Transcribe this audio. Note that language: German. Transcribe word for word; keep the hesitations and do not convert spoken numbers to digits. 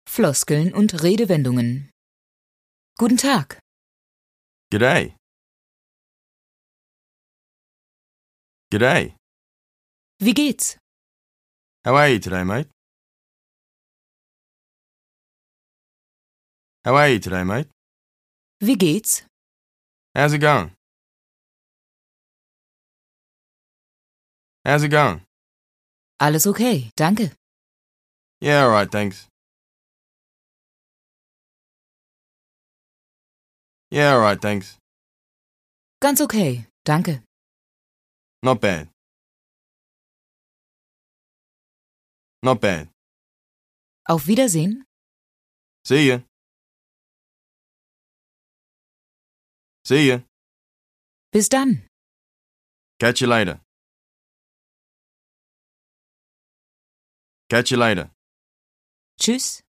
Floskeln und Redewendungen. Guten Tag. G'day. G'day. Wie geht's? How are you today, mate? How are you today, mate? Wie geht's? How's it going? How's it going? Alles okay, danke. Yeah, alright, thanks. Yeah, alright, thanks. Ganz okay, danke. Not bad. Not bad. Auf Wiedersehen. See ya. See ya. Bis dann. Catch you later. Catch you later. Tschüss.